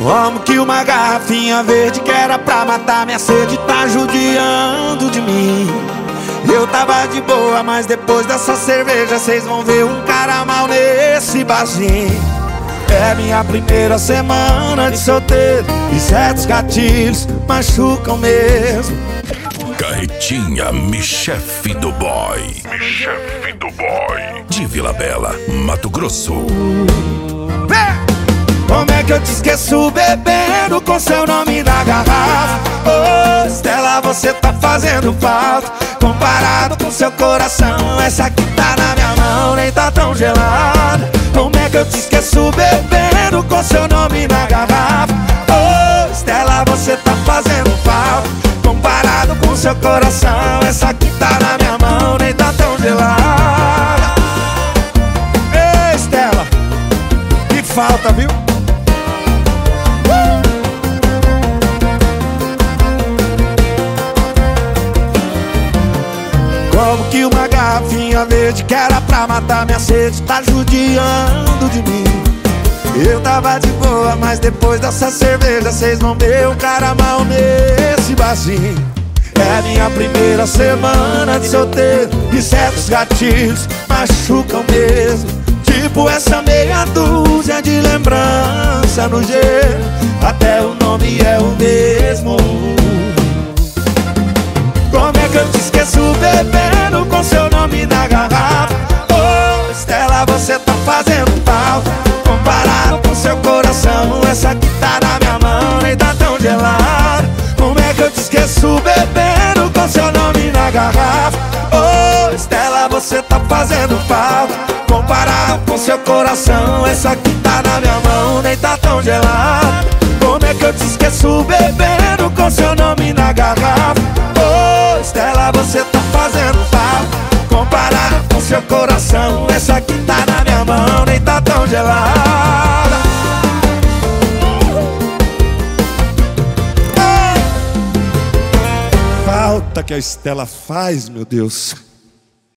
Como que uma garrafinha verde que era pra matar minha sede tá judiando de mim? Eu tava de boa, mas depois dessa cerveja cês vão ver um cara mal nesse barzinho. É minha primeira semana de solteiro e certos gatilhos machucam mesmo. Carretinha, chefe do boy. Chefe do boy. De Vila Bela, Mato Grosso. Como é que eu te esqueço bebendo com seu nome na garrafa? Ô, Estela, você tá fazendo falta. Comparado com seu coração, essa aqui tá na minha mão, nem tá tão gelada. Como é que eu te esqueço bebendo com seu nome na garrafa? Ô, Estela, você tá fazendo falta. Comparado com seu coração, essa aqui tá na minha mão, nem tá tão gelada. Ei, Estela, que falta, viu? Como que uma garrafinha verde que era pra matar minha sede tá judiando de mim? Eu tava de boa, mas depois dessa cerveja cês vão ver um cara mal nesse barzinho. É minha primeira semana de solteiro e certos gatilhos machucam mesmo. Tipo essa meia dúzia de lembrança no gelo, até o nome é o mesmo. Como é que eu te esqueço bebendo com seu nome na garrafa? Ô, Estela, você tá fazendo falta. Comparado com seu coração, essa aqui tá na minha mão, nem tá tão gelada. Como é que eu te esqueço bebendo com seu nome na garrafa? Ô, Estela, você tá fazendo falta. Comparado com seu coração, essa aqui tá na minha mão, nem tá tão gelada. Como é que eu te esqueço bebendo com seu nome na garrafa? Ô, Estela, você tá fazendo falta. Comparado com seu coração, essa aqui tá na minha mão, nem tá tão gelada. Falta que a Estela faz, meu Deus.